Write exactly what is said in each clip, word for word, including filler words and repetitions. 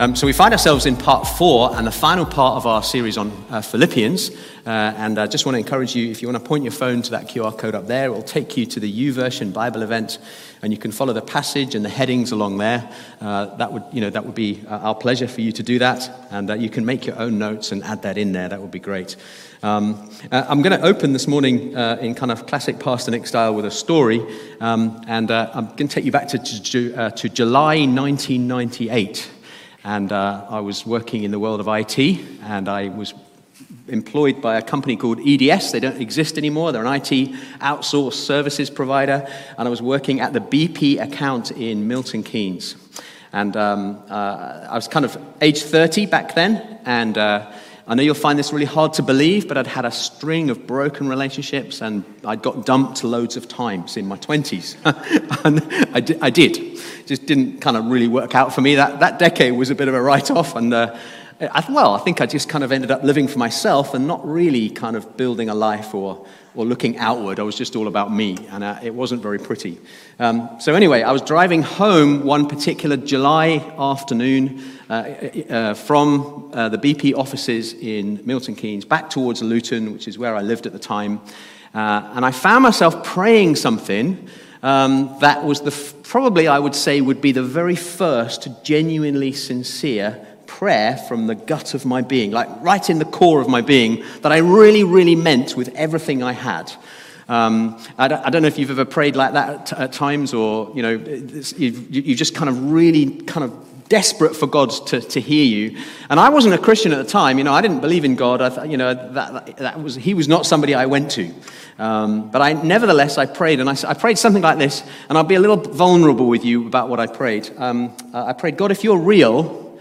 Um, so we find ourselves in part four and the final part of our series on uh, Philippians. Uh, and I uh, just want to encourage you, if you want to point your phone to that Q R code up there, it will take you to the YouVersion Bible event, and you can follow the passage and the headings along there. Uh, that would, you know, that would be uh, our pleasure for you to do that, and uh, you can make your own notes and add that in there. That would be great. Um, uh, I'm going to open this morning uh, in kind of classic Pastor Nick style with a story, um, and uh, I'm going to take you back to to, uh, to July nineteen ninety-eight. And uh, I was working in the world of I T, and I was employed by a company called E D S. They don't exist anymore. They're an I T outsourced services provider. And I was working at the B P account in Milton Keynes. And um, uh, I was kind of age thirty back then. And uh, I know you'll find this really hard to believe, but I'd had a string of broken relationships, and I'd got dumped loads of times in my twenties. And I, di- I did. Just didn't kind of really work out for me. That that decade was a bit of a write-off, and uh, I, well, I think I just kind of ended up living for myself and not really kind of building a life or or looking outward. I was just all about me, and uh, it wasn't very pretty. Um, so anyway, I was driving home one particular July afternoon uh, uh, from uh, the B P offices in Milton Keynes back towards Luton, which is where I lived at the time, uh, and I found myself praying something um, that was the f- probably I would say would be the very first genuinely sincere prayer from the gut of my being, like right in the core of my being, that I really, really meant with everything I had. Um, I, don't, I don't know if you've ever prayed like that at, at times, or you know, you've, you've just kind of really kind of desperate for God to, to hear you. And I wasn't a Christian at the time. You know, I didn't believe in God. I th- you know, that, that, that was he was not somebody I went to. Um, but I nevertheless I prayed, and I, I prayed something like this. And I'll be a little vulnerable with you about what I prayed. Um, I prayed, God, if you're real,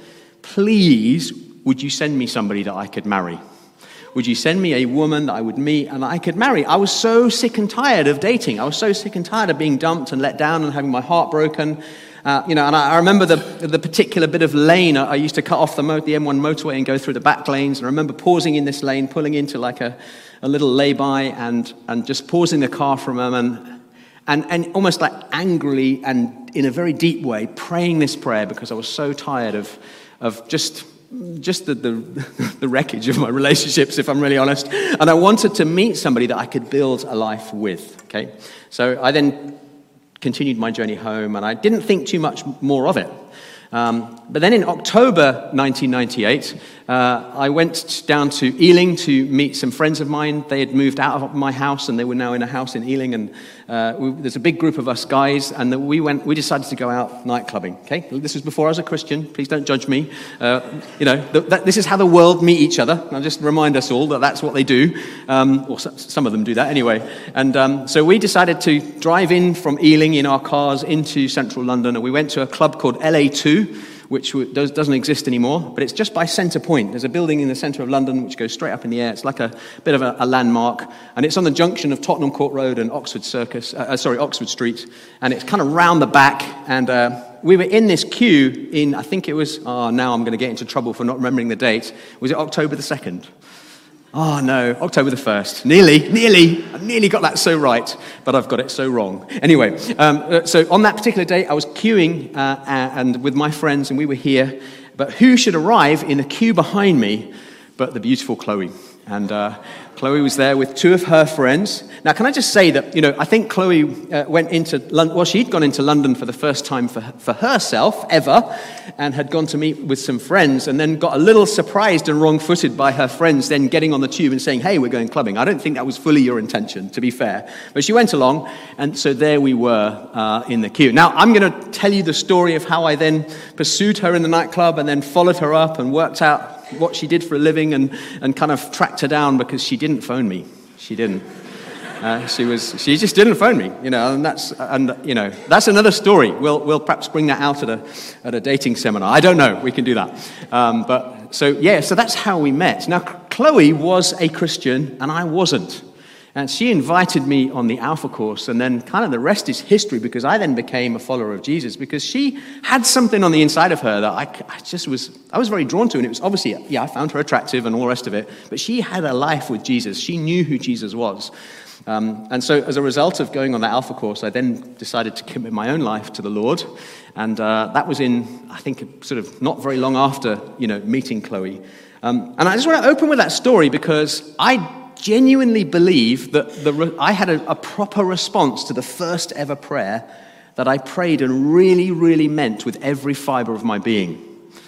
please, would you send me somebody that I could marry? Would you send me a woman that I would meet and I could marry? I was so sick and tired of dating. I was so sick and tired of being dumped and let down and having my heart broken. Uh, you know, and I, I remember the the particular bit of lane. I, I used to cut off the, mo- the M one motorway and go through the back lanes. And I remember pausing in this lane, pulling into like a, a little lay-by and, and just pausing the car for a moment and, and almost like angrily and in a very deep way praying this prayer because I was so tired of of just just the, the the wreckage of my relationships, if I'm really honest. And I wanted to meet somebody that I could build a life with, okay? So I then continued my journey home, and I didn't think too much more of it. Um, but then in October nineteen ninety-eight, uh, I went down to Ealing to meet some friends of mine. They had moved out of my house, and they were now in a house in Ealing. And uh, we, there's a big group of us guys, and we went. We decided to go out night clubbing. Okay, this was before I was a Christian. Please don't judge me. Uh, you know, th- that, this is how the world meet each other. I'll just remind us all that that's what they do, um, or so, some of them do that anyway. And um, so we decided to drive in from Ealing in our cars into central London, and we went to a club called L A two. Which doesn't exist anymore, but it's just by Centre Point. There's a building in the centre of London which goes straight up in the air. It's like a bit of a, a landmark, and it's on the junction of Tottenham Court Road and Oxford Circus. Uh, sorry, Oxford Street, and it's kind of round the back. And uh, we were in this queue in, I think it was. Oh, now I'm going to get into trouble for not remembering the date. Was it October the second? Oh no, October the first. Nearly, nearly, I nearly got that so right, but I've got it so wrong. Anyway, um, so on that particular day, I was queuing uh, and with my friends, and we were here. But who should arrive in the queue behind me but the beautiful Chloe? And uh, Chloe was there with two of her friends. Now, can I just say that, you know, I think Chloe uh, went into London, well, she'd gone into London for the first time for, for herself ever, and had gone to meet with some friends, and then got a little surprised and wrong-footed by her friends then getting on the tube and saying, hey, we're going clubbing. I don't think that was fully your intention, to be fair. But she went along, and so there we were uh, in the queue. Now, I'm going to tell you the story of how I then pursued her in the nightclub and then followed her up and worked out what she did for a living and, and kind of tracked her down because she didn't phone me. She didn't. Uh, she was. She just didn't phone me, you know, and that's and you know that's another story. We'll we'll perhaps bring that out at a at a dating seminar. I don't know. We can do that. Um, but so yeah, so that's how we met. Now, Chloe was a Christian and I wasn't. And she invited me on the Alpha course, and then kind of the rest is history, because I then became a follower of Jesus, because she had something on the inside of her that I, I just was, I was very drawn to, and it was obviously, yeah, I found her attractive and all the rest of it, but she had a life with Jesus. She knew who Jesus was. Um, and so as a result of going on the Alpha course, I then decided to commit my own life to the Lord, and uh, that was in, I think, sort of not very long after, you know, meeting Chloe. Um, and I just want to open with that story because I genuinely believe that the, I had a, a proper response to the first ever prayer that I prayed and really, really meant with every fiber of my being.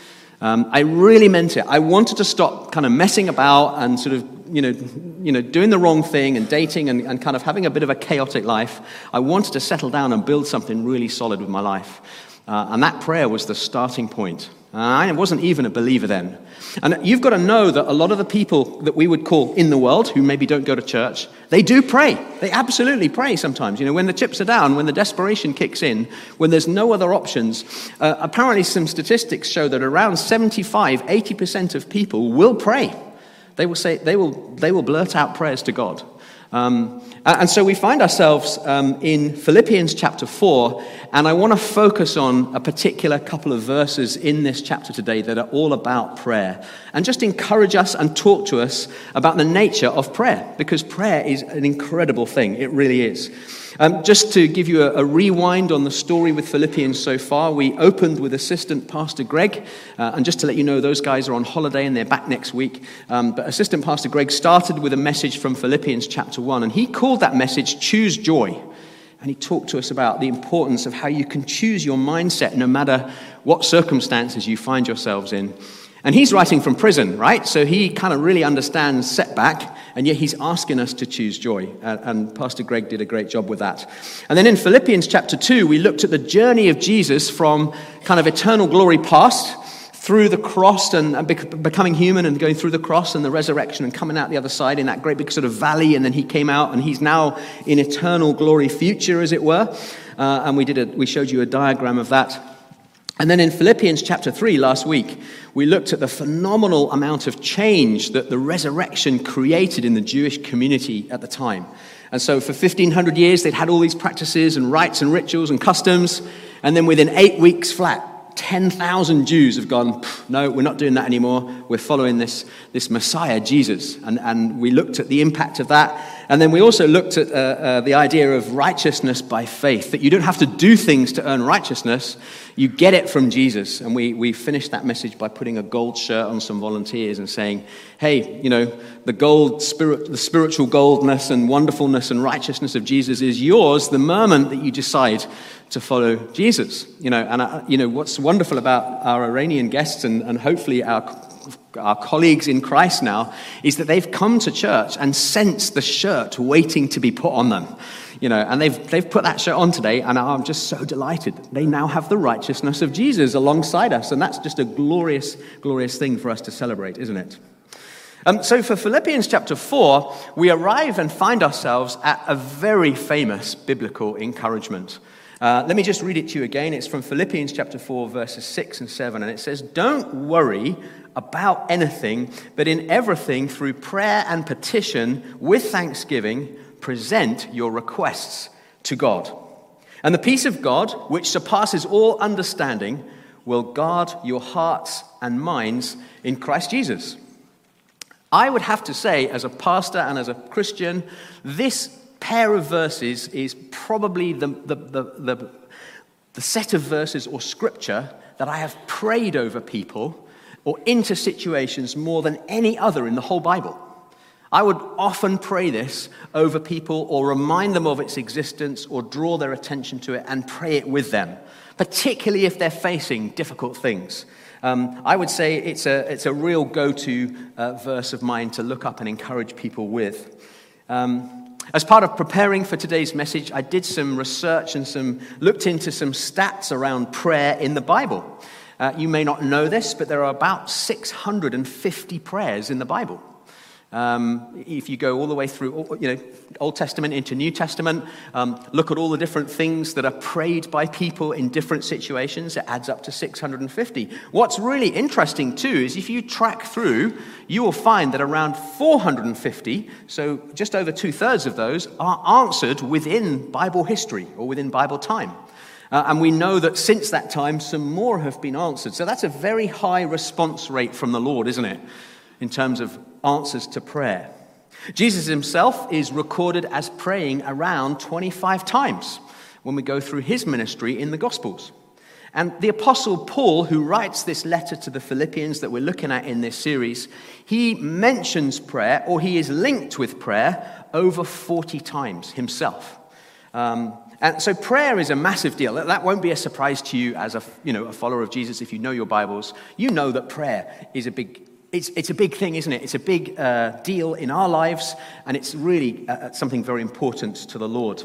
Um, I really meant it. I wanted to stop kind of messing about and sort of, you know, you know, doing the wrong thing and dating and, and kind of having a bit of a chaotic life. I wanted to settle down and build something really solid with my life. Uh, and that prayer was the starting point. Uh, I wasn't even a believer then. And you've got to know that a lot of the people that we would call in the world, who maybe don't go to church, they do pray. They absolutely pray sometimes. You know, when the chips are down, when the desperation kicks in, when there's no other options. Uh, apparently some statistics show that around seventy-five, eighty percent of people will pray. They will say, they will, they will blurt out prayers to God. Um, and so we find ourselves um, in Philippians chapter four, and I want to focus on a particular couple of verses in this chapter today that are all about prayer, and just encourage us and talk to us about the nature of prayer, because prayer is an incredible thing. It really is. Um, just to give you a, a rewind on the story with Philippians so far, we opened with Assistant Pastor Greg, uh, and just to let you know, those guys are on holiday and they're back next week. Um, but Assistant Pastor Greg started with a message from Philippians chapter one, and he called that message "Choose Joy." And he talked to us about the importance of how you can choose your mindset no matter what circumstances you find yourselves in. And he's writing from prison, right? So he kind of really understands setback, and yet he's asking us to choose joy. Uh, and Pastor Greg did a great job with that. And then in Philippians chapter two, we looked at the journey of Jesus from kind of eternal glory past through the cross and, and bec- becoming human and going through the cross and the resurrection and coming out the other side in that great big sort of valley. And then he came out and he's now in eternal glory future, as it were. Uh, and we did a, we showed you a diagram of that. And then in Philippians chapter three last week, we looked at the phenomenal amount of change that the resurrection created in the Jewish community at the time. And so for fifteen hundred years, they'd had all these practices and rites and rituals and customs. And then within eight weeks flat, ten thousand Jews have gone, no, we're not doing that anymore. We're following this, this Messiah, Jesus. And, and we looked at the impact of that. And then we also looked at uh, uh, the idea of righteousness by faith, that you don't have to do things to earn righteousness. You get it from Jesus. And we, we finished that message by putting a gold shirt on some volunteers and saying, hey, you know, the gold spirit, the spiritual goldness and wonderfulness and righteousness of Jesus is yours the moment that you decide to follow Jesus. You know, and uh, you know what's wonderful about our Iranian guests and, and hopefully our our colleagues in Christ now is that they've come to church and sensed the shirt waiting to be put on them. You know, and they've they've put that shirt on today, and I'm just so delighted. They now have the righteousness of Jesus alongside us, and that's just a glorious, glorious thing for us to celebrate, isn't it? Um, so for Philippians chapter four, we arrive and find ourselves at a very famous biblical encouragement. Uh, let me just read it to you again. It's from Philippians chapter four, verses six and seven, and it says, "Don't worry about anything, but in everything, through prayer and petition, with thanksgiving, present your requests to God. And the peace of God, which surpasses all understanding, will guard your hearts and minds in Christ Jesus." I would have to say, as a pastor and as a Christian, this pair of verses is probably the, the, the, the, the set of verses or scripture that I have prayed over people or into situations more than any other in the whole Bible. I would often pray this over people or remind them of its existence or draw their attention to it and pray it with them, particularly if they're facing difficult things. Um, I would say it's a, it's a real go-to uh, verse of mine to look up and encourage people with. Um, As part of preparing for today's message, I did some research and some looked into some stats around prayer in the Bible. Uh, you may not know this, but there are about six hundred fifty prayers in the Bible. Um, if you go all the way through, you know, Old Testament into New Testament, um, look at all the different things that are prayed by people in different situations, it adds up to six hundred fifty. What's really interesting too is if you track through, you will find that around four hundred fifty, so just over two-thirds of those, are answered within Bible history or within Bible time. Uh, and we know that since that time, some more have been answered. So that's a very high response rate from the Lord, isn't it, in terms of answers to prayer. Jesus himself is recorded as praying around twenty-five times when we go through his ministry in the Gospels. And the Apostle Paul, who writes this letter to the Philippians that we're looking at in this series, he mentions prayer, or he is linked with prayer, over forty times himself. Um, and so prayer is a massive deal. That won't be a surprise to you as a, you know, a follower of Jesus. If you know your Bibles, you know that prayer is a big It's, it's a big thing, isn't it? It's a big uh, deal in our lives, and it's really uh, something very important to the Lord.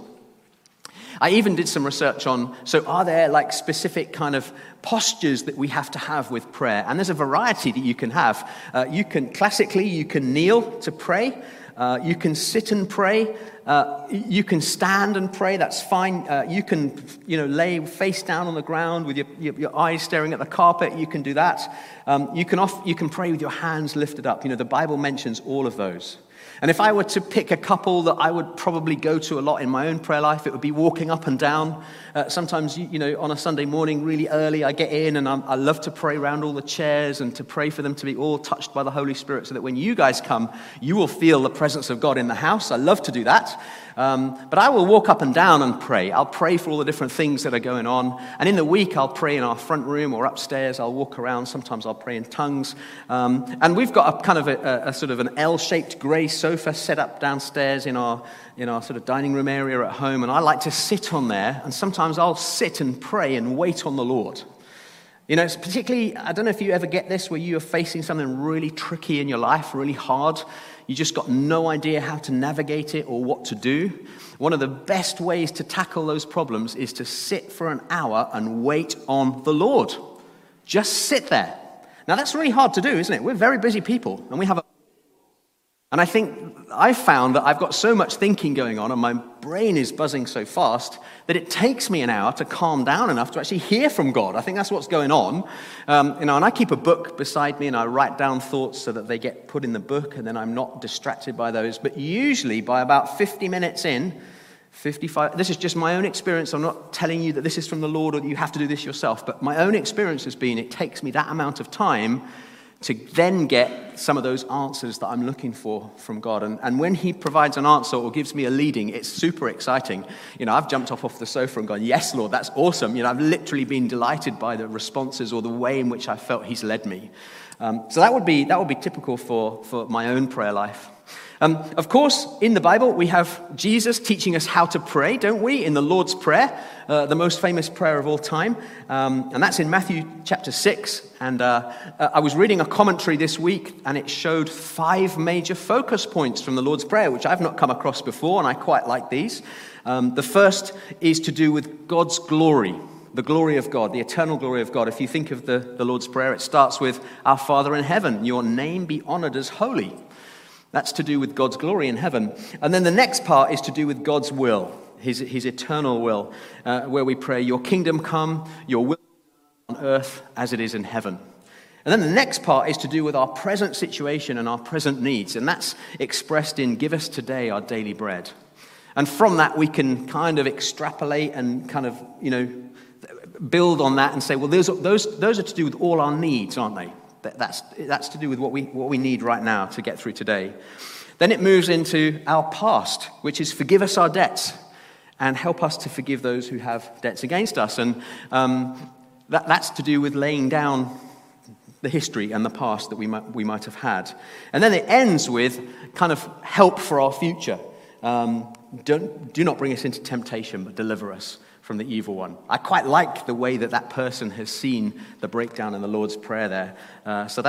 I even did some research on, so are there like specific kind of postures that we have to have with prayer? And there's a variety that you can have. Uh, you can, classically, you can kneel to pray. Uh, you can sit and pray. Uh, you can stand and pray. That's fine. Uh, you can, you know, lay face down on the ground with your, your, your eyes staring at the carpet. You can do that. Um, you can off, you can pray with your hands lifted up. You know, the Bible mentions all of those. And if I were to pick a couple that I would probably go to a lot in my own prayer life, it would be walking up and down. Uh, sometimes, you, you know, on a Sunday morning, really early, I get in and I'm, I love to pray around all the chairs and to pray for them to be all touched by the Holy Spirit so that when you guys come, you will feel the presence of God in the house. I love to do that. Um, but I will walk up and down and pray. I'll pray for all the different things that are going on. And in the week, I'll pray in our front room or upstairs. I'll walk around. Sometimes I'll pray in tongues. Um, and we've got a kind of a, a, a sort of an L-shaped grey sofa set up downstairs in our in our sort of dining room area at home. And I like to sit on there. And sometimes I'll sit and pray and wait on the Lord. You know, it's particularly, I don't know if you ever get this where you are facing something really tricky in your life, really hard. You just got no idea how to navigate it or what to do. One of the best ways to tackle those problems is to sit for an hour and wait on the Lord. Just sit there. Now, that's really hard to do, isn't it? We're very busy people, and we have a... And I think I've found that I've got so much thinking going on and my brain is buzzing so fast that it takes me an hour to calm down enough to actually hear from God. I think that's what's going on. Um, you know, and I keep a book beside me and I write down thoughts so that they get put in the book and then I'm not distracted by those. But usually by about fifty minutes in, fifty-five, this is just my own experience. I'm not telling you that this is from the Lord or that you have to do this yourself. But my own experience has been it takes me that amount of time to then get some of those answers that I'm looking for from God. And, and when he provides an answer or gives me a leading, it's super exciting. You know, I've jumped off off the sofa and gone, yes, Lord, that's awesome. You know, I've literally been delighted by the responses or the way in which I felt he's led me. Um, so that would be that would be typical for, for my own prayer life. Um, of course, in the Bible, we have Jesus teaching us how to pray, don't we? In the Lord's Prayer, uh, the most famous prayer of all time. Um, and that's in Matthew chapter six. And uh, I was reading a commentary this week, and it showed five major focus points from the Lord's Prayer, which I've not come across before, and I quite like these. Um, the first is to do with God's glory. The glory of God, the eternal glory of God. If you think of the, the Lord's Prayer, it starts with, Our Father in heaven, your name be honored as holy. That's to do with God's glory in heaven. And then the next part is to do with God's will, his, his eternal will, uh, where we pray, your kingdom come, your will on earth as it is in heaven. And then the next part is to do with our present situation and our present needs. And that's expressed in, give us today our daily bread. And from that, we can kind of extrapolate and kind of, you know, build on that and say, well, those, those, those are to do with all our needs, aren't they? That's, that's to do with what we, what we need right now to get through today. Then it moves into our past, which is forgive us our debts and help us to forgive those who have debts against us. And um, that, that's to do with laying down the history and the past that we might, we might have had. And then it ends with kind of help for our future. Um, don't, do not bring us into temptation, but deliver us from the evil one. I quite like the way that that person has seen the breakdown in the Lord's Prayer there. Uh, so that's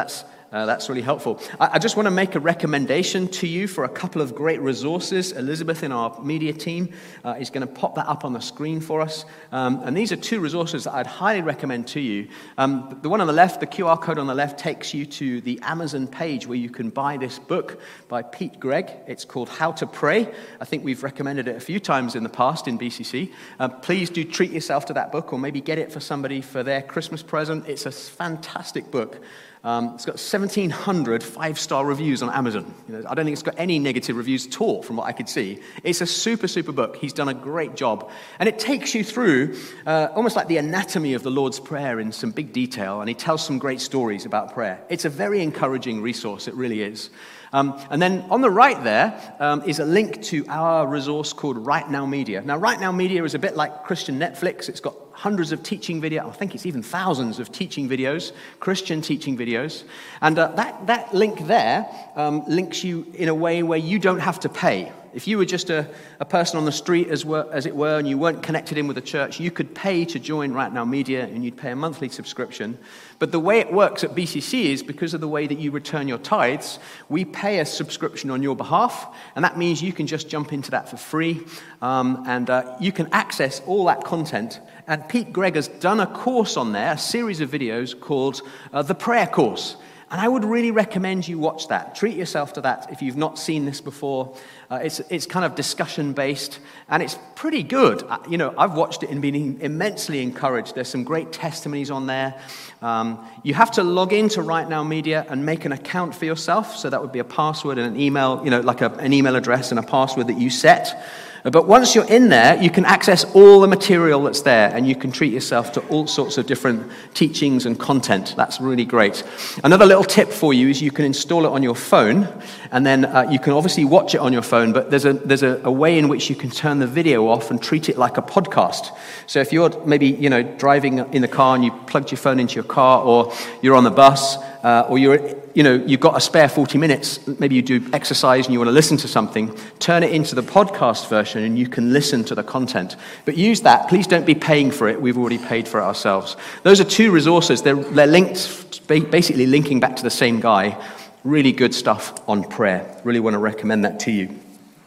Uh, that's really helpful. I, I just want to make a recommendation to you for a couple of great resources. Elizabeth in our media team uh, is going to pop that up on the screen for us. Um, and these are two resources that I'd highly recommend to you. Um, the one on the left, the Q R code on the left, takes you to the Amazon page where you can buy this book by Pete Greig. It's called How to Pray. I think we've recommended it a few times in the past in B C C. Uh, please do treat yourself to that book, or maybe get it for somebody for their Christmas present. It's a fantastic book. Um, it's got seventeen hundred five-star reviews on Amazon. You know, I don't think it's got any negative reviews at all from what I could see. It's a super, super book. He's done a great job. And it takes you through uh, almost like the anatomy of the Lord's Prayer in some big detail, and he tells some great stories about prayer. It's a very encouraging resource. It really is. Um, and then on the right there um, is a link to our resource called Right Now Media. Now, Right Now Media is a bit like Christian Netflix. It's got hundreds of teaching videos. I think it's even thousands of teaching videos, Christian teaching videos. And uh, that, that link there um, links you in a way where you don't have to pay. If you were just a, a person on the street, as, were, as it were, and you weren't connected in with a church, you could pay to join Right Now Media, and you'd pay a monthly subscription. But the way it works at B C C is because of the way that you return your tithes, we pay a subscription on your behalf, and that means you can just jump into that for free, um, and uh, you can access all that content. And Pete Greig has done a course on there, a series of videos called uh, The Prayer Course. And I would really recommend you watch that. Treat yourself to that if you've not seen this before. Uh, it's it's kind of discussion-based, and it's pretty good. Uh, you know, I've watched it and been immensely encouraged. There's some great testimonies on there. Um, you have to log into Right Now Media and make an account for yourself. So that would be a password and an email, you know, like a, an email address and a password that you set. But once you're in there, you can access all the material that's there, and you can treat yourself to all sorts of different teachings and content. That's really great. Another little tip for you is you can install it on your phone, and then uh, you can obviously watch it on your phone, but there's a there's a, a way in which you can turn the video off and treat it like a podcast. So if you're maybe, you know, driving in the car and you plugged your phone into your car, or you're on the bus, uh, or you're you know, you've got a spare forty minutes, maybe you do exercise and you want to listen to something, turn it into the podcast version and you can listen to the content. But use that. Please don't be paying for it. We've already paid for it ourselves. Those are two resources. They're, they're linked, basically linking back to the same guy. Really good stuff on prayer. Really want to recommend that to you.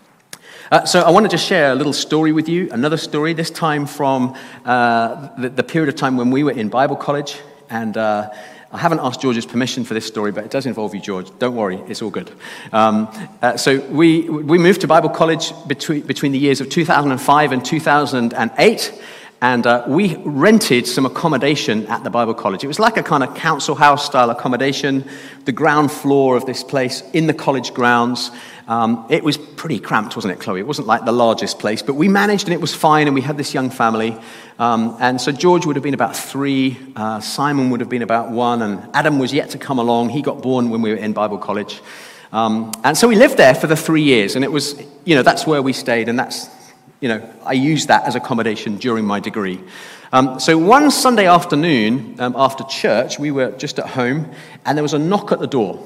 Uh, so I want to just share a little story with you, another story, this time from uh, the, the period of time when we were in Bible college. And uh, I haven't asked George's permission for this story, but it does involve you, George. Don't worry, it's all good. Um, uh, so we we moved to Bible college between between the years of two thousand five and two thousand eight, and uh, we rented some accommodation at the Bible college. It was like a kind of council house style accommodation, the ground floor of this place in the college grounds. Um, it was pretty cramped, wasn't it, Chloe? It wasn't like the largest place, but we managed and it was fine, and we had this young family. Um, and so George would have been about three, uh, Simon would have been about one, and Adam was yet to come along. He got born when we were in Bible college. Um, and so we lived there for the three years, and it was, you know, that's where we stayed, and that's, you know, I used that as accommodation during my degree. Um, so one Sunday afternoon, um, after church, we were just at home, and there was a knock at the door.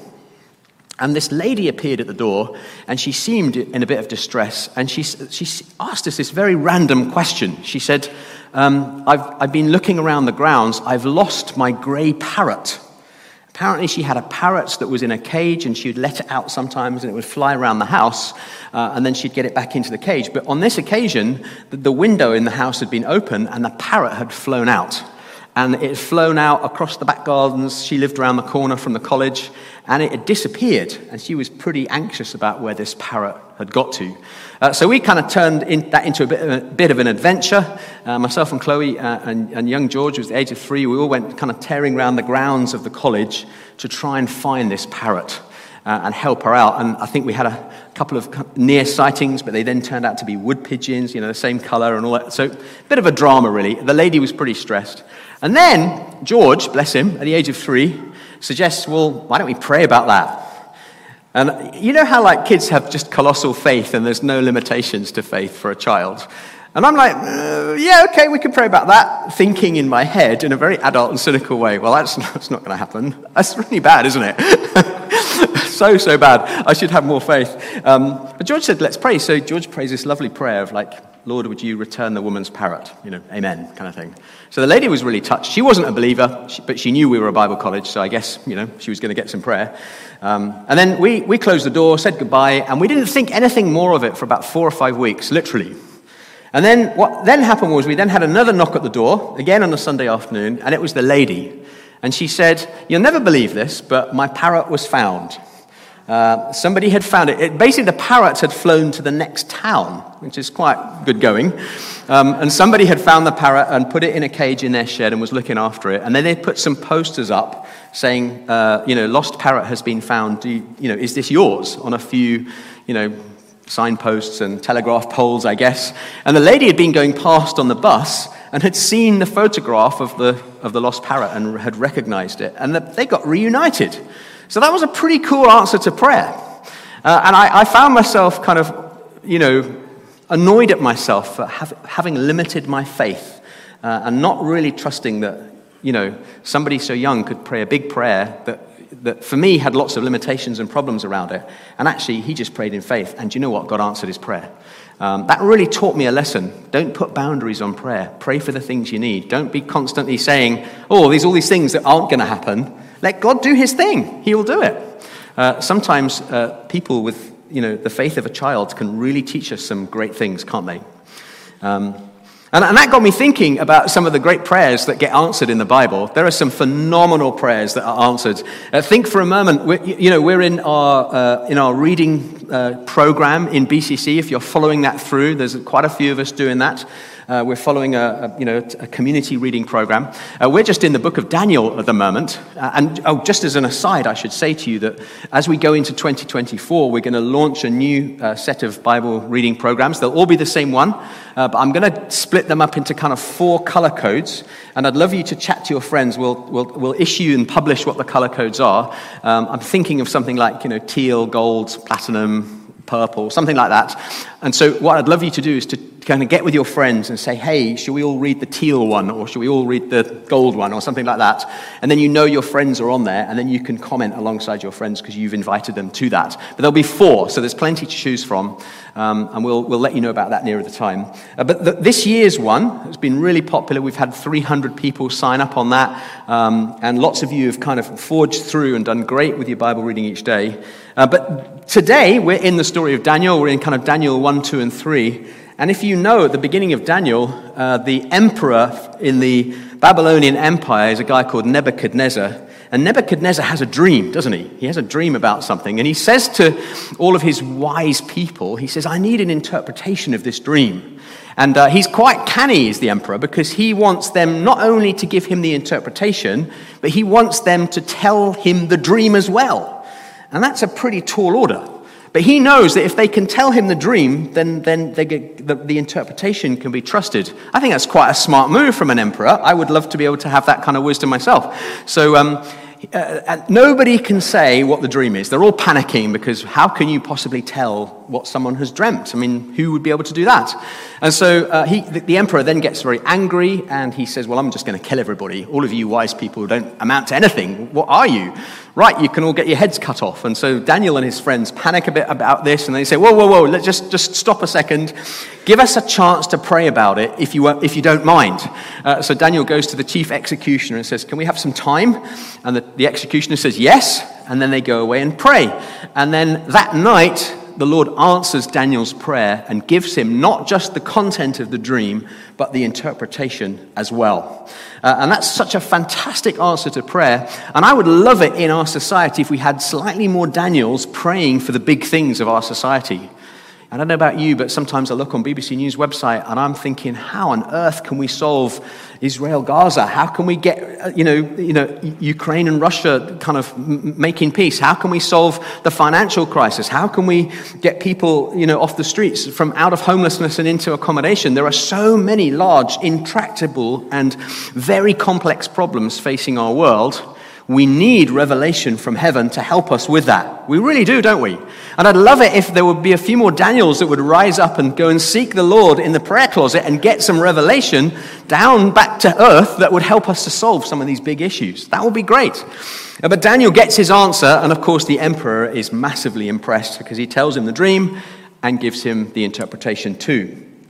And this lady appeared at the door, and she seemed in a bit of distress, and she she asked us this very random question. She said, um, I've, I've been looking around the grounds, I've lost my grey parrot. Apparently she had a parrot that was in a cage, and she'd let it out sometimes, and it would fly around the house, uh, and then she'd get it back into the cage. But on this occasion, the, the window in the house had been open, and the parrot had flown out. And it had flown out across the back gardens. She lived around the corner from the college, and it had disappeared. And she was pretty anxious about where this parrot had got to. Uh, so we kind of turned in, that into a bit, of a bit of an adventure. Uh, myself and Chloe uh, and, and young George, who was the age of three, we all went kind of tearing around the grounds of the college to try and find this parrot uh, and help her out. And I think we had a couple of near sightings, but they then turned out to be wood pigeons, you know, the same color and all that. So a bit of a drama, really. The lady was pretty stressed. And then George, bless him, at the age of three, suggests, well, why don't we pray about that? And you know how like kids have just colossal faith and there's no limitations to faith for a child? And I'm like, uh, yeah, okay, we can pray about that, thinking in my head in a very adult and cynical way. Well, that's, that's not going to happen. That's really bad, isn't it? so, so bad. I should have more faith. Um, but George said, let's pray. So George prays this lovely prayer of like, Lord, would you return the woman's parrot? You know, amen, kind of thing. So the lady was really touched. She wasn't a believer, but she knew we were a Bible college, so I guess, you know, she was going to get some prayer. Um, and then we, we closed the door, said goodbye, and we didn't think anything more of it for about four or five weeks, literally. And then what then happened was we then had another knock at the door, again on a Sunday afternoon, and it was the lady. And she said, you'll never believe this, but my parrot was found. Uh, somebody had found it. it. Basically, the parrot had flown to the next town, which is quite good going. Um, and somebody had found the parrot and put it in a cage in their shed and was looking after it. And then they put some posters up saying, uh, you know, lost parrot has been found. Do you, you know, is this yours? On a few, you know, signposts and telegraph poles, I guess. And the lady had been going past on the bus and had seen the photograph of the of the lost parrot and had recognized it. And the, they got reunited. So that was a pretty cool answer to prayer. Uh, and I, I found myself kind of, you know, annoyed at myself for have, having limited my faith uh, and not really trusting that, you know, somebody so young could pray a big prayer that, that for me had lots of limitations and problems around it. And actually, he just prayed in faith. And do you know what? God answered his prayer. Um, that really taught me a lesson. Don't put boundaries on prayer. Pray for the things you need. Don't be constantly saying, oh, there's all these things that aren't going to happen. Let God do his thing. He will do it. Uh, sometimes uh, people with, you know, the faith of a child can really teach us some great things, can't they? Um, and, and that got me thinking about some of the great prayers that get answered in the Bible. There are some phenomenal prayers that are answered. Uh, think for a moment, we're, you know, we're in our uh, in our reading uh, program in B C C. If you're following that through, there's quite a few of us doing that. Uh, we're following a, a, you know, a community reading program. Uh, we're just in the book of Daniel at the moment. Uh, and oh, just as an aside, I should say to you that as we go into twenty twenty-four, we're going to launch a new uh, set of Bible reading programs. They'll all be the same one, uh, but I'm going to split them up into kind of four color codes. And I'd love you to chat to your friends. We'll we'll, we'll issue and publish what the color codes are. Um, I'm thinking of something like, you know, teal, gold, platinum, purple, something like that. And so what I'd love you to do is to kind of get with your friends and say, hey, should we all read the teal one, or should we all read the gold one, or something like that? And then you know your friends are on there, and then you can comment alongside your friends because you've invited them to that. But there'll be four, so there's plenty to choose from, um, and we'll we'll let you know about that nearer the time. Uh, but the, this year's one has been really popular. We've had three hundred people sign up on that, um, and lots of you have kind of forged through and done great with your Bible reading each day. Uh, but today, we're in the story of Daniel. We're in kind of Daniel one, two, and three. And if you know, at the beginning of Daniel, uh, the emperor in the Babylonian Empire is a guy called Nebuchadnezzar. And Nebuchadnezzar has a dream, doesn't he? He has a dream about something. And he says to all of his wise people, he says, I need an interpretation of this dream. And uh, he's quite canny, is the emperor, because he wants them not only to give him the interpretation, but he wants them to tell him the dream as well. And that's a pretty tall order. But he knows that if they can tell him the dream, then, then they get, the, the interpretation can be trusted. I think that's quite a smart move from an emperor. I would love to be able to have that kind of wisdom myself. So um, uh, nobody can say what the dream is. They're all panicking because how can you possibly tell what someone has dreamt? I mean, who would be able to do that? And so uh, he, the, the emperor then gets very angry and he says, well, I'm just going to kill everybody. All of you wise people who don't amount to anything. What are you? Right, you can all get your heads cut off. And so Daniel and his friends panic a bit about this, and they say, whoa, whoa, whoa, let's just, just stop a second. Give us a chance to pray about it, if you if you don't mind. Uh, so Daniel goes to the chief executioner and says, can we have some time? And the, the executioner says, yes. And then they go away and pray. And then that night, the Lord answers Daniel's prayer and gives him not just the content of the dream, but the interpretation as well. Uh, and that's such a fantastic answer to prayer. And I would love it in our society if we had slightly more Daniels praying for the big things of our society. I don't know about you, but sometimes I look on B B C News website and I'm thinking, how on earth can we solve Israel-Gaza? How can we get, you know, you know, Ukraine and Russia kind of m- making peace? How can we solve the financial crisis? How can we get people, you know, off the streets from out of homelessness and into accommodation? There are so many large, intractable, and very complex problems facing our world. We need revelation from heaven to help us with that. We really do, don't we? And I'd love it if there would be a few more Daniels that would rise up and go and seek the Lord in the prayer closet and get some revelation down back to earth that would help us to solve some of these big issues. That would be great. But Daniel gets his answer, and of course the emperor is massively impressed because he tells him the dream and gives him the interpretation too.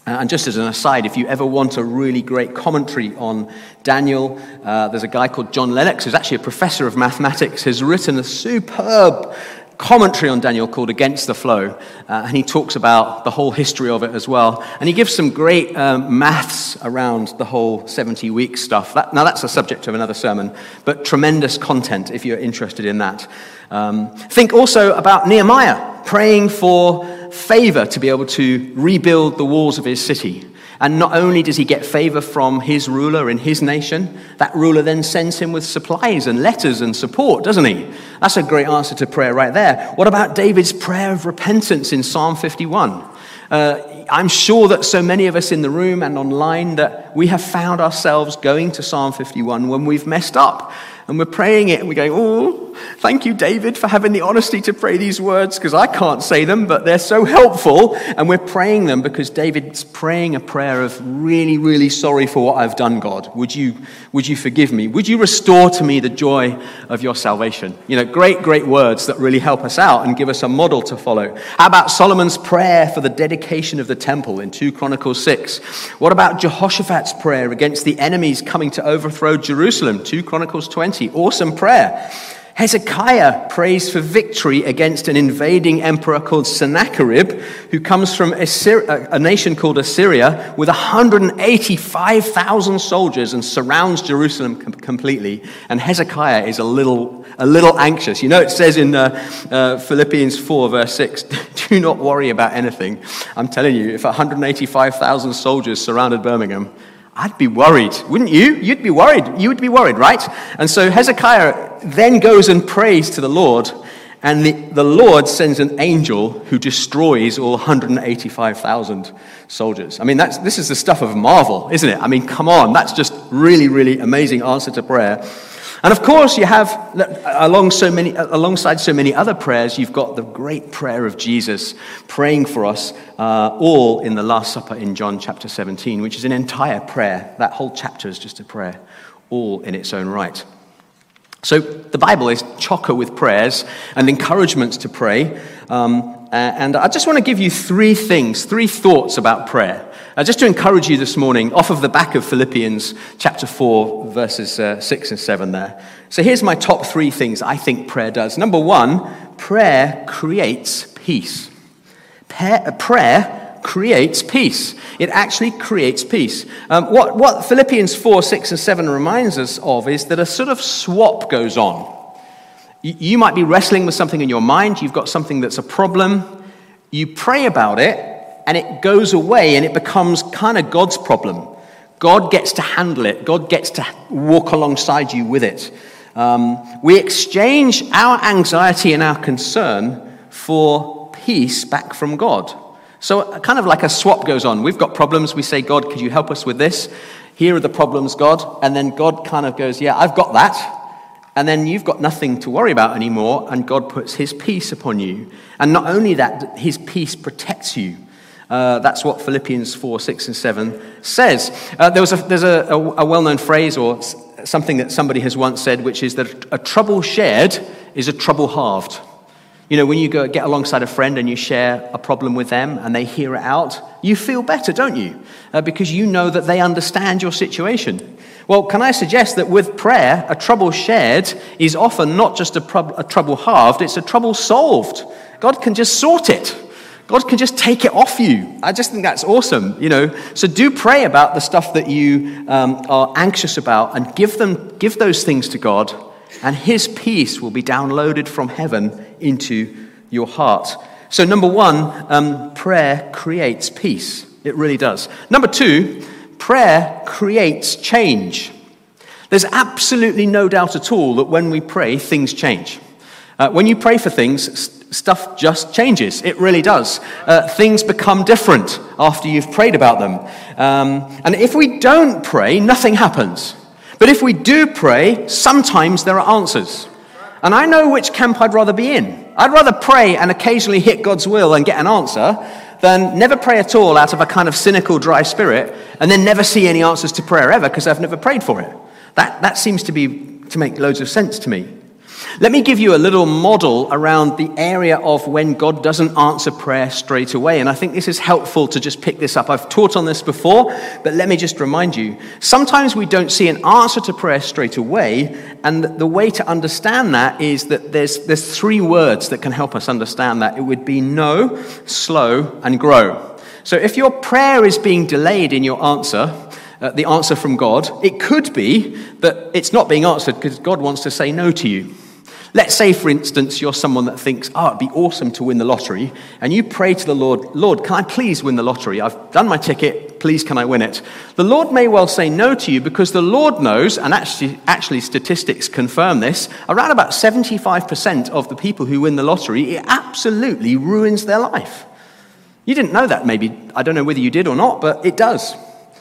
And just as an aside, if you ever want a really great commentary on Daniel, uh, there's a guy called John Lennox, who's actually a professor of mathematics, has written a superb commentary on Daniel called Against the Flow, uh, and he talks about the whole history of it as well. And he gives some great um, maths around the whole seventy-week stuff. That, now, that's a subject of another sermon, but tremendous content if you're interested in that. Um, think also about Nehemiah, praying for favor to be able to rebuild the walls of his city. And not only does he get favor from his ruler in his nation, that ruler then sends him with supplies and letters and support, doesn't he? That's a great answer to prayer right there. What about David's prayer of repentance in Psalm fifty-one? Uh, I'm sure that so many of us in the room and online that we have found ourselves going to Psalm fifty-one when we've messed up. And we're praying it and we're going, oh, thank you, David, for having the honesty to pray these words, because I can't say them, but they're so helpful. And we're praying them because David's praying a prayer of really, really sorry for what I've done, God. Would you, would you forgive me? Would you restore to me the joy of your salvation? You know, great, great words that really help us out and give us a model to follow. How about Solomon's prayer for the dedication of the temple in Second Chronicles six? What about Jehoshaphat's prayer against the enemies coming to overthrow Jerusalem, Second Chronicles twenty? Awesome prayer. Hezekiah prays for victory against an invading emperor called Sennacherib, who comes from Assyria, a nation called Assyria, with one hundred eighty-five thousand soldiers and surrounds Jerusalem com- completely. And Hezekiah is a little, a little anxious. You know, it says in uh, uh, Philippians four, verse six, do not worry about anything. I'm telling you, if one hundred eighty-five thousand soldiers surrounded Birmingham, I'd be worried, wouldn't you? You'd be worried. You would be worried, right? And so Hezekiah then goes and prays to the Lord, and the, the Lord sends an angel who destroys all one hundred eighty-five thousand soldiers. I mean, that's this is the stuff of Marvel, isn't it? I mean, come on, that's just really, really amazing answer to prayer. And of course, you have, along so many, alongside so many other prayers, you've got the great prayer of Jesus praying for us, uh, all in the Last Supper in John chapter seventeen, which is an entire prayer. That whole chapter is just a prayer, all in its own right. So the Bible is chocker with prayers and encouragements to pray. Um, and I just want to give you three things, three thoughts about prayer. Uh, just to encourage you this morning, off of the back of Philippians chapter four, verses uh, six and seven there. So here's my top three things I think prayer does. Number one, prayer creates peace. Pa- prayer creates peace. It actually creates peace. Um, what, what Philippians four, six and seven reminds us of is that a sort of swap goes on. You, you might be wrestling with something in your mind. You've got something that's a problem. You pray about it, and it goes away and it becomes kind of God's problem. God gets to handle it. God gets to walk alongside you with it. Um, we exchange our anxiety and our concern for peace back from God. So kind of like a swap goes on. We've got problems. We say, God, could you help us with this? Here are the problems, God. And then God kind of goes, yeah, I've got that. And then you've got nothing to worry about anymore. And God puts his peace upon you. And not only that, his peace protects you. Uh, that's what Philippians four, six, and seven says. Uh, there was a, there's a, a, a well-known phrase or something that somebody has once said, which is that a trouble shared is a trouble halved. You know, when you go get alongside a friend and you share a problem with them and they hear it out, you feel better, don't you? Uh, because you know that they understand your situation. Well, can I suggest that with prayer, a trouble shared is often not just a, prob- a trouble halved, it's a trouble solved. God can just sort it. God can just take it off you. I just think that's awesome, you know. So do pray about the stuff that you um, are anxious about and give them, give those things to God, and his peace will be downloaded from heaven into your heart. So number one, um, prayer creates peace. It really does. Number two, prayer creates change. There's absolutely no doubt at all that when we pray, things change. Uh, when you pray for things, stuff just changes. It really does. Uh, things become different after you've prayed about them. Um, and if we don't pray, nothing happens. But if we do pray, sometimes there are answers. And I know which camp I'd rather be in. I'd rather pray and occasionally hit God's will and get an answer than never pray at all out of a kind of cynical, dry spirit and then never see any answers to prayer ever because I've never prayed for it. That, that seems to be to make loads of sense to me. Let me give you a little model around the area of when God doesn't answer prayer straight away. And I think this is helpful to just pick this up. I've taught on this before, but let me just remind you. Sometimes we don't see an answer to prayer straight away. And the way to understand that is that there's, there's three words that can help us understand that. It would be know, slow, and grow. So if your prayer is being delayed in your answer, uh, the answer from God, it could be that it's not being answered because God wants to say no to you. Let's say, for instance, you're someone that thinks, oh, it'd be awesome to win the lottery, and you pray to the Lord, Lord, can I please win the lottery? I've done my ticket, please can I win it? The Lord may well say no to you because the Lord knows, and actually, actually statistics confirm this, around about seventy-five percent of the people who win the lottery, it absolutely ruins their life. You didn't know that maybe, I don't know whether you did or not, but it does.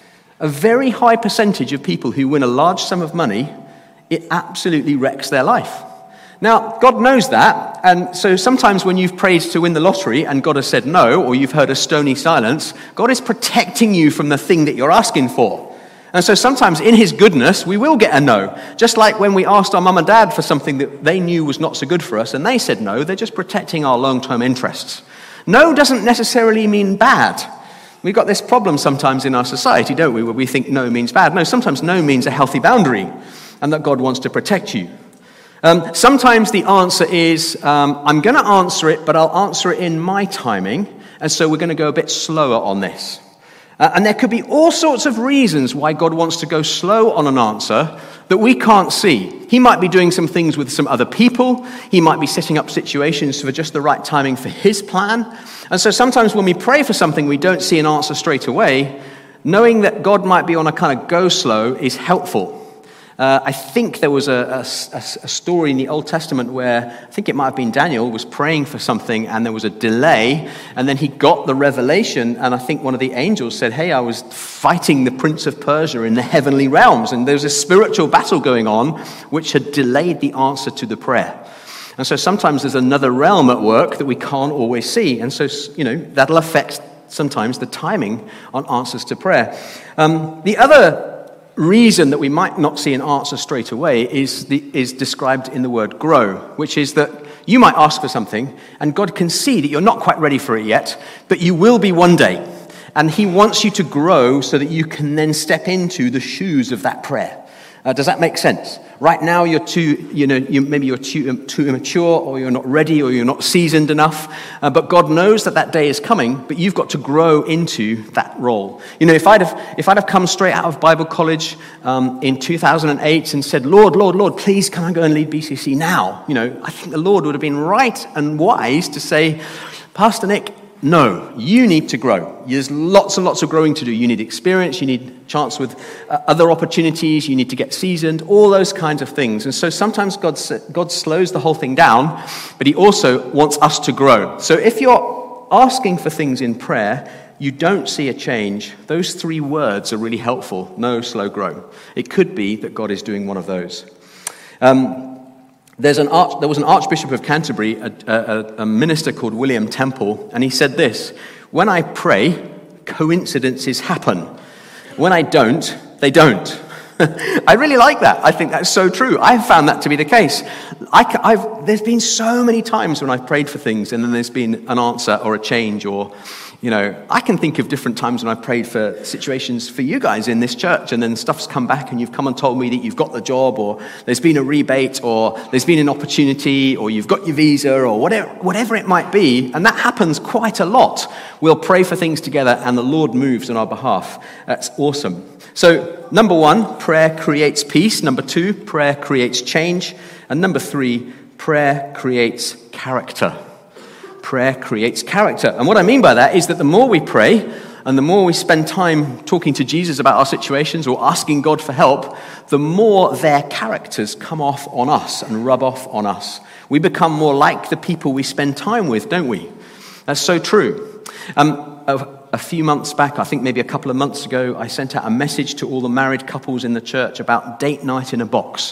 A very high percentage of people who win a large sum of money, it absolutely wrecks their life. Now, God knows that, and so sometimes when you've prayed to win the lottery and God has said no, or you've heard a stony silence, God is protecting you from the thing that you're asking for. And so sometimes in his goodness, we will get a no. Just like when we asked our mum and dad for something that they knew was not so good for us, and they said no, they're just protecting our long-term interests. No doesn't necessarily mean bad. We've got this problem sometimes in our society, don't we, where we think no means bad. No, sometimes no means a healthy boundary, and that God wants to protect you. Um, sometimes the answer is, um, I'm going to answer it, but I'll answer it in my timing, and so we're going to go a bit slower on this. Uh, and there could be all sorts of reasons why God wants to go slow on an answer that we can't see. He might be doing some things with some other people. He might be setting up situations for just the right timing for his plan. And so sometimes when we pray for something we don't see an answer straight away, knowing that God might be on a kind of go slow is helpful. Uh, I think there was a, a, a story in the Old Testament where, I think it might have been Daniel, was praying for something and there was a delay, and then he got the revelation, and I think one of the angels said, hey, I was fighting the Prince of Persia in the heavenly realms, and there was a spiritual battle going on which had delayed the answer to the prayer. And so sometimes there's another realm at work that we can't always see, and so, you know, that'll affect sometimes the timing on answers to prayer. Um, the other reason that we might not see an answer straight away is the, is described in the word grow, which is that you might ask for something and God can see that you're not quite ready for it yet, but you will be one day. And he wants you to grow so that you can then step into the shoes of that prayer. Uh, does that make sense? Right now you're too, you know, you, maybe you're too, too immature, or you're not ready, or you're not seasoned enough. Uh, but God knows that that day is coming, but you've got to grow into that role. You know, if I'd have, if I'd have come straight out of Bible college um, in two thousand eight and said, Lord, Lord, Lord, please can I go and lead B C C now? You know, I think the Lord would have been right and wise to say, Pastor Nick, no, you need to grow. There's lots and lots of growing to do. You need experience, you need chance with uh, other opportunities, you need to get seasoned, all those kinds of things. And so sometimes God, God slows the whole thing down, but he also wants us to grow. So if you're asking for things in prayer, you don't see a change, those three words are really helpful. No, slow, grow. It could be that God is doing one of those. Um, There's an arch, there was an Archbishop of Canterbury, a, a, a minister called William Temple, and he said this: when I pray, coincidences happen. When I don't, they don't. I really like that. I think that's so true. I've found that to be the case. I, I've, there's been so many times when I've prayed for things and then there's been an answer or a change, or, you know, I can think of different times when I've prayed for situations for you guys in this church, and then stuff's come back and you've come and told me that you've got the job, or there's been a rebate, or there's been an opportunity, or you've got your visa, or whatever, whatever it might be. And that happens quite a lot. We'll pray for things together and the Lord moves on our behalf. That's awesome. So, number one, prayer creates peace. Number two, prayer creates change. And number three, prayer creates character. Prayer creates character. And what I mean by that is that the more we pray and the more we spend time talking to Jesus about our situations or asking God for help, the more their characters come off on us and rub off on us. We become more like the people we spend time with, don't we? That's so true. Um, a, a few months back, I think maybe a couple of months ago, I sent out a message to all the married couples in the church about date night in a box.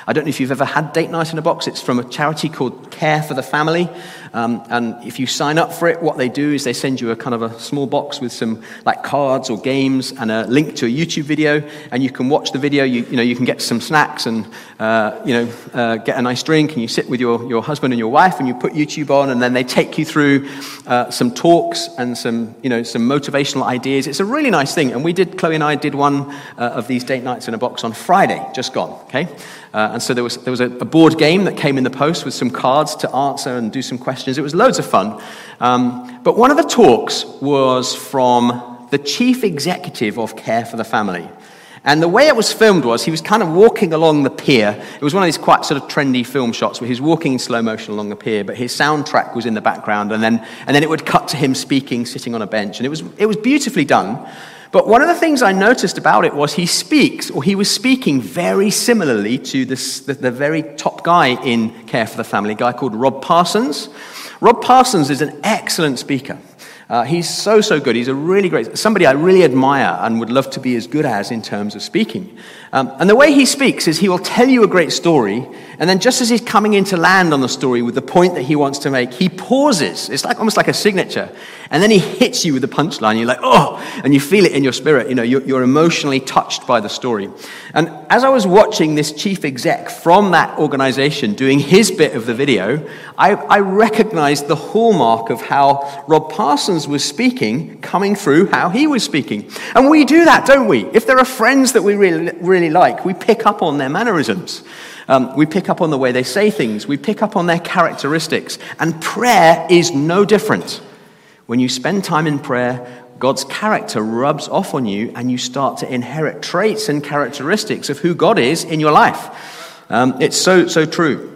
I don't know if you've ever had Date Night in a Box. It's from a charity called Care for the Family. Um, and if you sign up for it, what they do is they send you a kind of a small box with some like cards or games and a link to a YouTube video, and you can watch the video. You, you know, you can get some snacks and uh, you know uh, get a nice drink, and you sit with your, your husband and your wife, and you put YouTube on, and then they take you through uh, some talks and some you know some motivational ideas. It's a really nice thing, and we did. Chloe and I did one uh, of these Date Nights in a Box on Friday, just gone. Okay. Uh, and so there was there was a, a board game that came in the post with some cards to answer and do some questions. It was loads of fun. Um, but one of the talks was from the chief executive of Care for the Family. And the way it was filmed was he was kind of walking along the pier. It was one of these quite sort of trendy film shots where he was walking in slow motion along the pier, but his soundtrack was in the background, and then and then it would cut to him speaking, sitting on a bench. And it was it was beautifully done. But one of the things I noticed about it was he speaks, or he was speaking very similarly to this, the, the very top guy in Care for the Family, a guy called Rob Parsons. Rob Parsons is an excellent speaker. Uh, he's so, so good. He's a really great, somebody I really admire and would love to be as good as in terms of speaking. Um, and the way he speaks is he will tell you a great story, and then just as he's coming in to land on the story with the point that he wants to make, he pauses. It's like almost like a signature. And then he hits you with the punchline. You're like, oh, and you feel it in your spirit. You know, you're, you're emotionally touched by the story. And as I was watching this chief exec from that organization doing his bit of the video, I, I recognized the hallmark of how Rob Parsons was speaking coming through how he was speaking. And we do that, don't we? If there are friends that we really, really like, we pick up on their mannerisms. Um, we pick up on the way they say things. We pick up on their characteristics. And prayer is no different. When you spend time in prayer, God's character rubs off on you, and you start to inherit traits and characteristics of who God is in your life. Um, it's so, so true.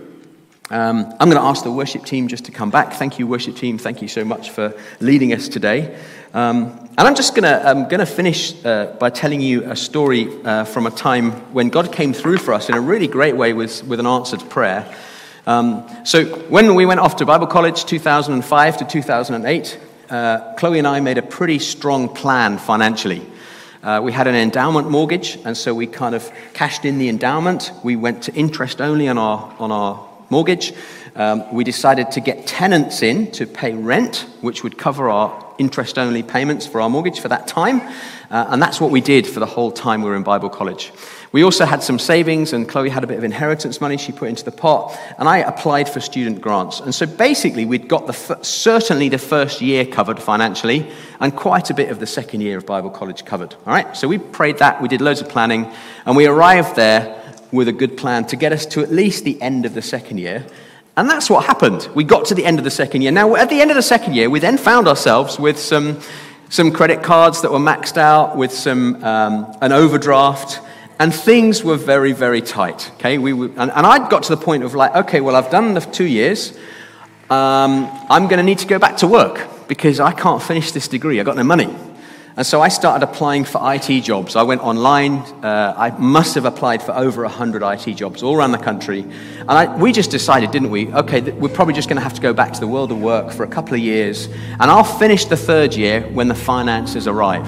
Um, I'm going to ask the worship team just to come back. Thank you, worship team. Thank you so much for leading us today. Um, and I'm just going to I'm going to finish uh, by telling you a story uh, from a time when God came through for us in a really great way with, with an answered prayer. Um, so when we went off to Bible college, two thousand five to two thousand eight, uh, Chloe and I made a pretty strong plan financially. Uh, we had an endowment mortgage, and so we kind of cashed in the endowment. We went to interest only on our on our mortgage. Um, we decided to get tenants in to pay rent, which would cover our interest-only payments for our mortgage for that time. Uh, and that's what we did for the whole time we were in Bible college. We also had some savings, and Chloe had a bit of inheritance money she put into the pot, and I applied for student grants. And so basically, we'd got the f- certainly the first year covered financially, and quite a bit of the second year of Bible college covered. All right, so we prayed that, we did loads of planning, and we arrived there with a good plan to get us to at least the end of the second year. And that's what happened. We got to the end of the second year. Now, at the end of the second year, we then found ourselves with some some credit cards that were maxed out, with some um, an overdraft, and things were very, very tight. Okay, we were, and, and I got to the point of like, okay, well, I've done the two years. Um, I'm going to need to go back to work because I can't finish this degree. I got no money. And so I started applying for I T jobs. I went online. Uh, I must have applied for over one hundred I T jobs all around the country. And I, we just decided, didn't we? Okay, th- we're probably just going to have to go back to the world of work for a couple of years. And I'll finish the third year when the finances arrive.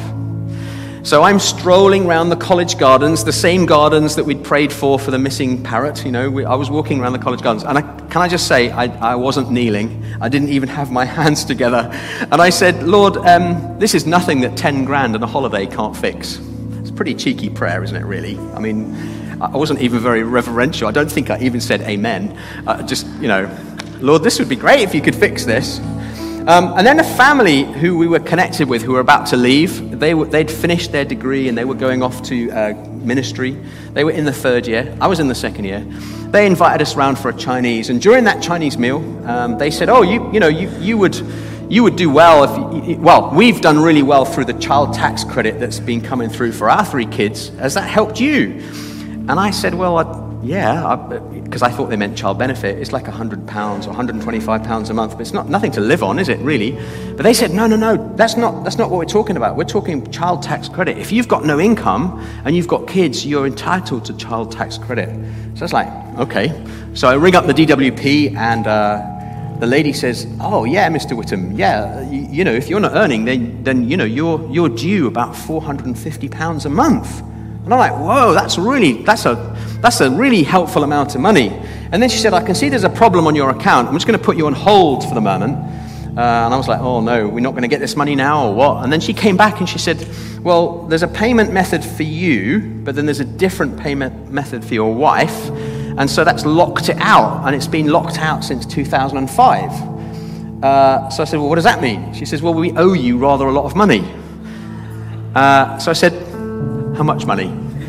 So I'm strolling around the college gardens, the same gardens that we'd prayed for for the missing parrot. You know, we, I was walking around the college gardens. And I, can I just say, I, I wasn't kneeling. I didn't even have my hands together. And I said, Lord, um, this is nothing that ten grand and a holiday can't fix. It's a pretty cheeky prayer, isn't it, really? I mean, I wasn't even very reverential. I don't think I even said amen. Uh, just, you know, Lord, this would be great if you could fix this. Um, and then a family who we were connected with, who were about to leave, they were, they'd finished their degree and they were going off to uh, ministry. They were in the third year. I was in the second year. They invited us round for a Chinese, and during that Chinese meal, um, they said, "Oh, you, you know, you, you would, you would do well if, you, well, we've done really well through the child tax credit that's been coming through for our three kids. Has that helped you?" And I said, "Well, I, yeah," because I, I thought they meant child benefit. It's like one hundred pounds or one hundred twenty-five pounds a month, but it's not nothing to live on, is it, really? But they said, no, no, no, that's not that's not what we're talking about. We're talking child tax credit. If you've got no income and you've got kids, you're entitled to child tax credit. So it's like, okay. So I ring up the D W P, and uh, the lady says, "Oh, yeah, Mister Whittam, yeah, you, you know, if you're not earning, then, then you know, you're, you're due about four hundred fifty pounds a month." And I'm like, whoa, that's really, that's a, that's a really helpful amount of money. And then she said, I can see there's a problem on your account. I'm just going to put you on hold for the moment. Uh, and I was like, oh no, we're not going to get this money now or what? And then she came back and she said, well, there's a payment method for you, but then there's a different payment method for your wife. And so that's locked it out. And it's been locked out since two thousand five. Uh, so I said, well, what does that mean? She says, well, we owe you rather a lot of money. Uh, so I said, how much money?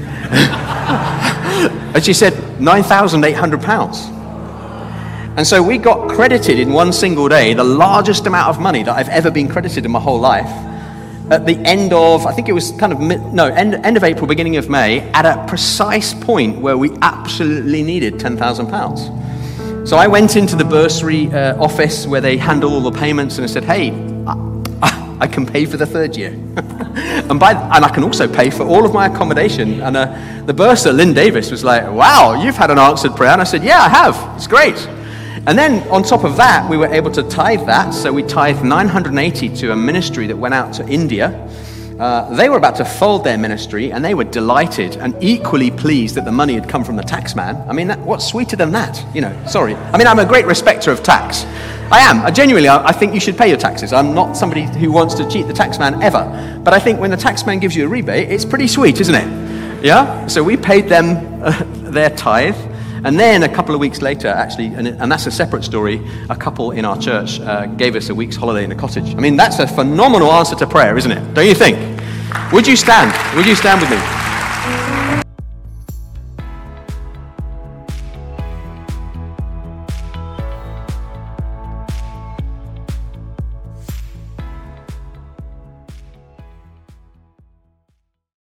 And she said, nine thousand eight hundred pounds. And so we got credited in one single day the largest amount of money that I've ever been credited in my whole life. At the end of, I think it was kind of, mid, no, end, end of April, beginning of May, at a precise point where we absolutely needed ten thousand pounds. So I went into the bursary uh, office where they handle all the payments and I said, hey, I, I can pay for the third year. and by and I can also pay for all of my accommodation. And uh, the bursar, Lynn Davis, was like, wow, you've had an answered prayer. And I said, yeah, I have. It's great. And then on top of that, we were able to tithe that. So we tithed nine hundred eighty to a ministry that went out to India. Uh, they were about to fold their ministry, and they were delighted and equally pleased that the money had come from the tax man. I mean, that, what's sweeter than that? You know, sorry. I mean, I'm a great respecter of tax. I am. I genuinely, I, I think you should pay your taxes. I'm not somebody who wants to cheat the tax man ever. But I think when the tax man gives you a rebate, it's pretty sweet, isn't it? Yeah? So we paid them uh, their tithe. And then a couple of weeks later, actually, and, and that's a separate story, a couple in our church uh, gave us a week's holiday in a cottage. I mean, that's a phenomenal answer to prayer, isn't it? Don't you think? Would you stand? Would you stand with me?